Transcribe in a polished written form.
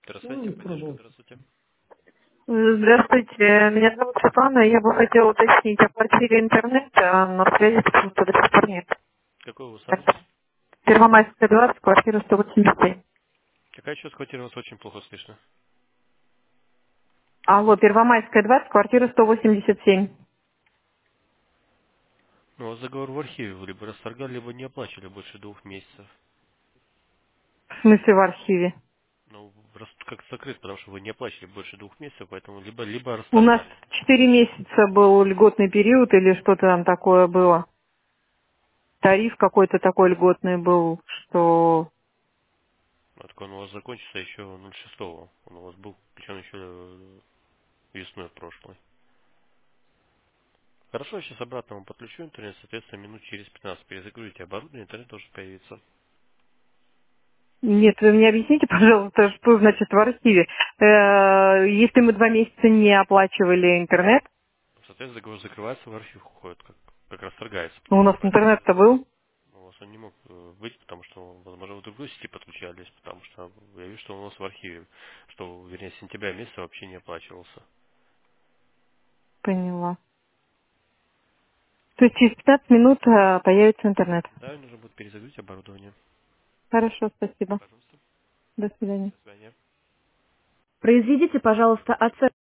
Здравствуйте, поддержка, здравствуйте. Здравствуйте, меня зовут Светлана, я бы хотела уточнить, оплатили интернет, но связи почему-то до сих пор нет. Какой у вас адрес? Первомайская 20, квартира 187. Какая еще квартира, вас очень плохо слышно? Алло, Первомайская 20, квартира 187. Ну, у вас договор в архиве, вы либо расторгали, либо не оплачивали больше 2 месяцев. В смысле в архиве? Ну, как закрыт, потому что вы не оплачивали больше 2 месяцев, поэтому либо У нас расторгали. 4 месяца был льготный период или что-то там такое было. Тариф какой-то такой льготный был, что... А так он у вас закончится еще 06-го. Он у вас был включен еще весной прошлой. Хорошо, я сейчас обратно вам подключу интернет, соответственно, минут через 15 перезагрузите оборудование, интернет тоже появится. Нет, вы мне объясните, пожалуйста, что значит в архиве. Если мы 2 месяца не оплачивали интернет, Соответственно, договор закрывается, в архив уходит, как расторгается, у потому что нас поэтому интернет-то был. у вас он не мог быть, потому что, возможно, вы в другой сети подключались, потому что я вижу, что у нас в архиве, что, вернее, с сентября месяца вообще не оплачивался. Поняла. То есть через 15 минут появится интернет. Да, нужно будет перезагрузить оборудование. Хорошо, спасибо. Пожалуйста. До свидания. До свидания. Произведите, пожалуйста, оценку.